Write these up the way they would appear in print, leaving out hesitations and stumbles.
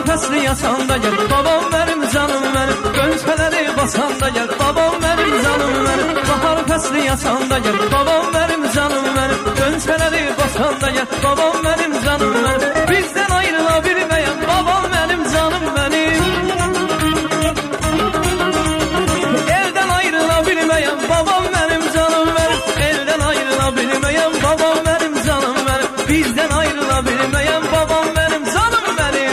fəsli yasanda gel, babam benim canım benim. Gönçələri basanda gel, babam benim canım benim. Bahar fəsli yasanda gel, babam benim canım benim. Gönçələri basanda gel, babam benim canım benim. Bizden ayrıla bilmeyen babam benim canım benim. Elden ayrıla bilmeyen babam benim canım benim. Elden ayrıla bilmeyen babam benim canım benim. Bizden ayrıla bilmeyen babam benim canım benim.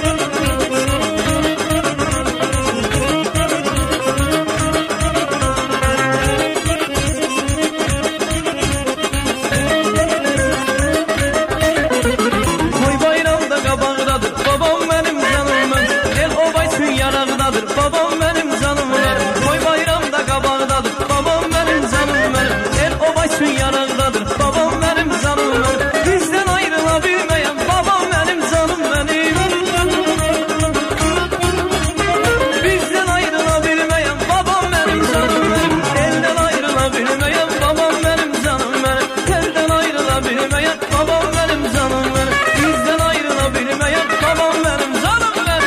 Toy bayramda qabaqdadır babam benim canım benim. El obay üçün yanaqdadır babam benim canım benim. Toy bayramda qabaqdadır babam benim canım benim. El obay üçün yanaqdadır babam benim canım benim. Bizden ayrıla bilmeyen babam benim canım benim. Bizden ayrıla bilmeyen babam benim canım benim. Elden ayrıla bilmeyen babam benim canım benim. Elden ayrıla bilmeyen babam benim canım benim. Bizden ayrıla bilmeyen babam benim canım benim.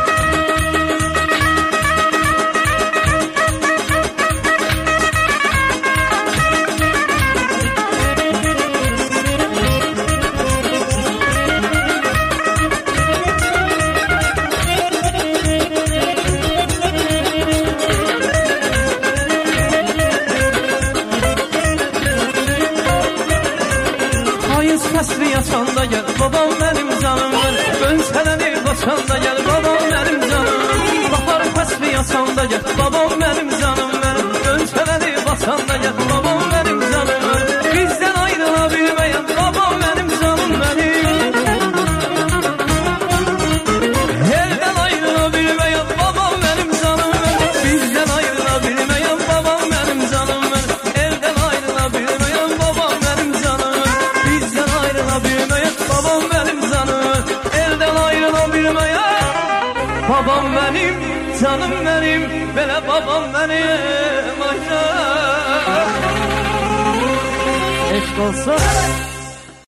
Payız fəsli yasanda gel, babam benim canım benim. Gönçələri basanda gel, babam benim canım benim. Bahar fəsli yasanda gel, babam benim canım benim. Gönçələri basanda gel, babam benim canım benim. Bizden ayrıla bilmeyen babam benim canım benim. Elden ayrıla bilmeyen babam benim canım benim. Bizden ayrıla bilmeyen babam benim canım benim. Elden ayrıla bilmeyen babam benim canım benim. Bizden ayrıla bilmeyen babam benim canım benim. Elden ayrıla bilmeyen babam benim canım benim. Belə babam benim ayda. Eşk olsa